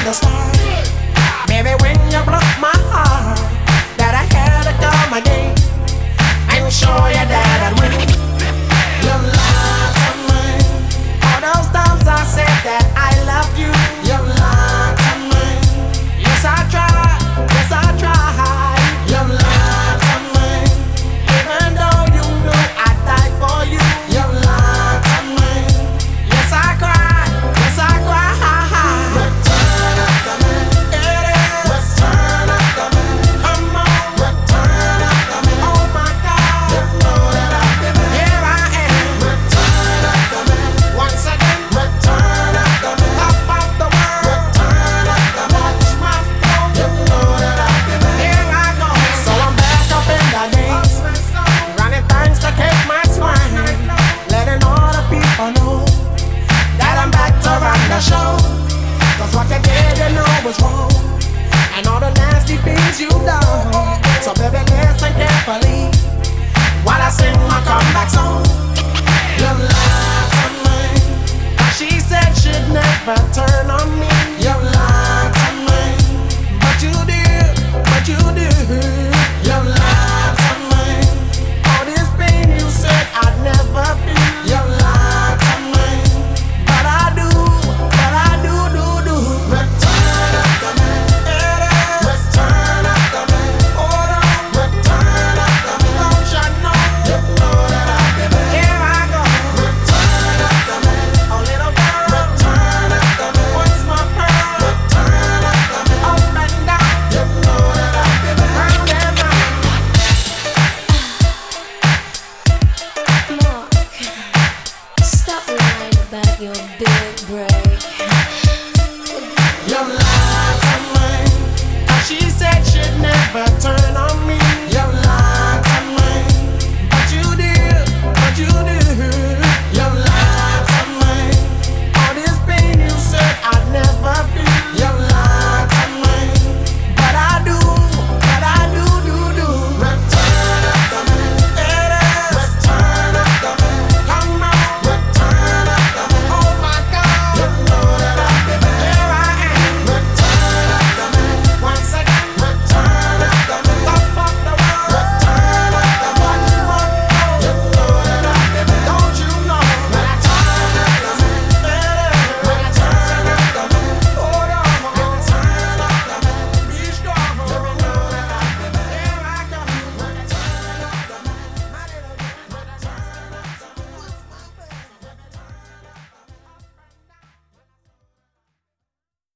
the start. Maybe when you broke my heart, that I had to come again and show you that I'd win. You lied to me. All those times I said that I loved you. You lied to me. Yes, I tried. Yes, I tried. You lied to me. Even though you knew I'd die for you. You lied to me. Yes, I cried. Yes, I cried. Return up the man. It is. Return up the man. Come on. Return up the man. Oh my God. You know that I've been there. Here I am. Return up the man. Once again. Return up the man. Top of the world. Return up the man. Watch my flow. You know that I've been there. Here I go. So I'm back up in the game. Running things to keep my swing. Letting all the people know that I'm back to run the show. Cause what you did, you know was wrong. And all the nasty things you done. So baby, listen carefully while I sing my comeback song. You lied to me. She said she'd never turn on me. You lied to me. But you did, but you did. You lied to me. All this pain you said I'd never feel. You lied to me. But I do, do. Return up the man. It is. Return up the man. Hold on. Return up the man. Don't you know? You know that I've been there. Here I go. Return up the man. Oh little girl. Return up the man. What's my pearl? Return up the man. Up and down. You know that I've been there. Round and round. Mark, stop lying about your big break. You lied to me. She said she'd never turn